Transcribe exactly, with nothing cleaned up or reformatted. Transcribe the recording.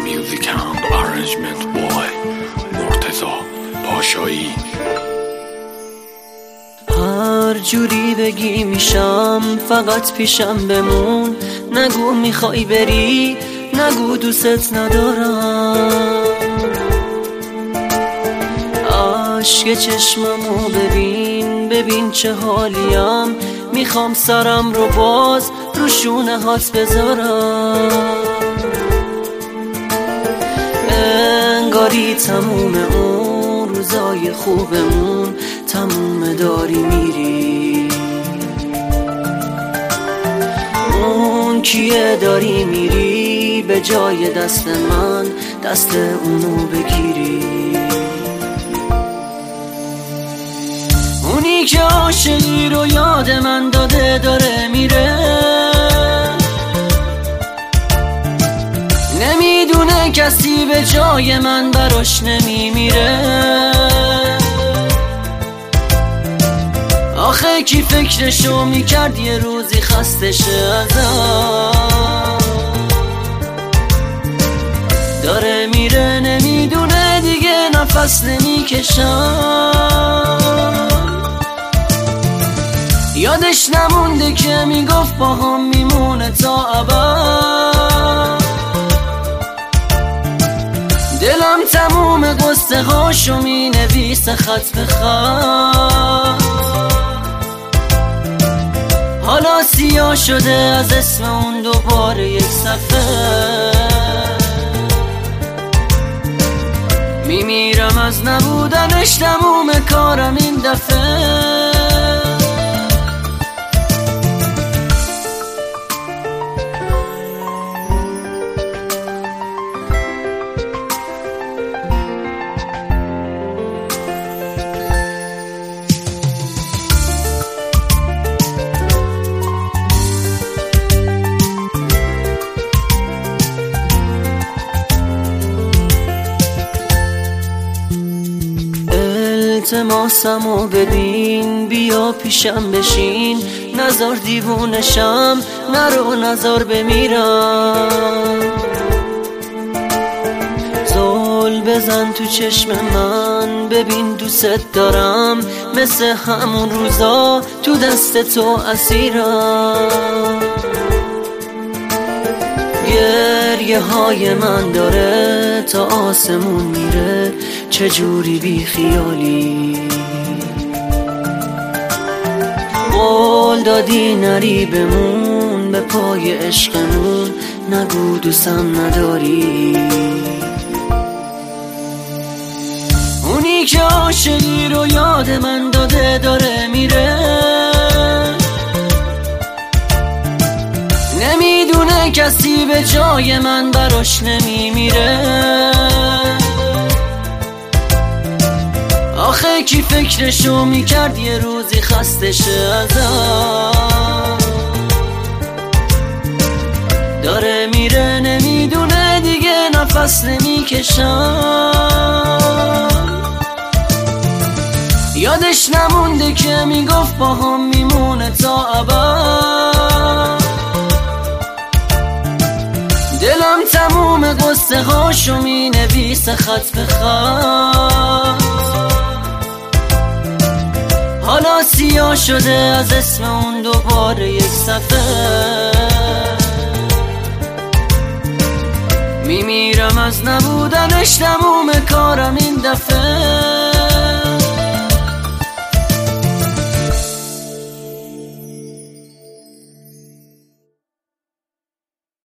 Music and arrangement by مرتضی پاشایی. هر جوری بگی میشم، فقط پیشم بمون. نگو میخوای بری، نگو دوست ندارم. عشق چشممو ببین، ببین چه حالیم. میخوام سرم رو باز رو شونه هات بذارم. انگاری تموم اون روزای خوبمون تموم داری میری. اون کیه داری میری به جای دست من دست اونو بگیری. اونی که عاشقی رو یاد من داده داره میره، نمیدونه کسی به جای من براش نمیمیره. آخه کی فکرشو میکرد یه روزی خسته شه ازم. داره میره نمیدونه دیگه نفس نمیکشم. یادش نمونده که میگفت با هم میمونه تا ابد. دلم تموم قصه هاشو مینویسه خط به خط. حالا سیاه شده از اسم اون دوباره یک صفحه. میمیرم از نبودنش، تموم کارم این دفعه. التماسمو ببین، بیا پیشم بشین. نزار دیوونشم، نرو نزار بمیرم. زل بزن تو چشم من، ببین دوست دارم. مثل همون روزا تو دست تو اسیرم. گریه های من داره تا آسمون میره، چجوری بی خیالی. قول دادی نری بمون به پای عشقمون، نگو دوستم نداری. اونی که عاشقی رو یاد من داده داره میره، نمیدونه کسی به جای من براش نمیمیره. آخه کی فکرشو میکرد یه روزی خسته شه ازم. داره میره نمیدونه دیگه نفس نمیکشم. یادش نمونده که میگفت با هم میمونه تا ابد. دلم تموم قصه هاشو مینویسه خط به خط. حالا سیاه شده از اسم اون دوباره یک صفحه. میمیرم از نبودنش، تموم کارم این دفعه.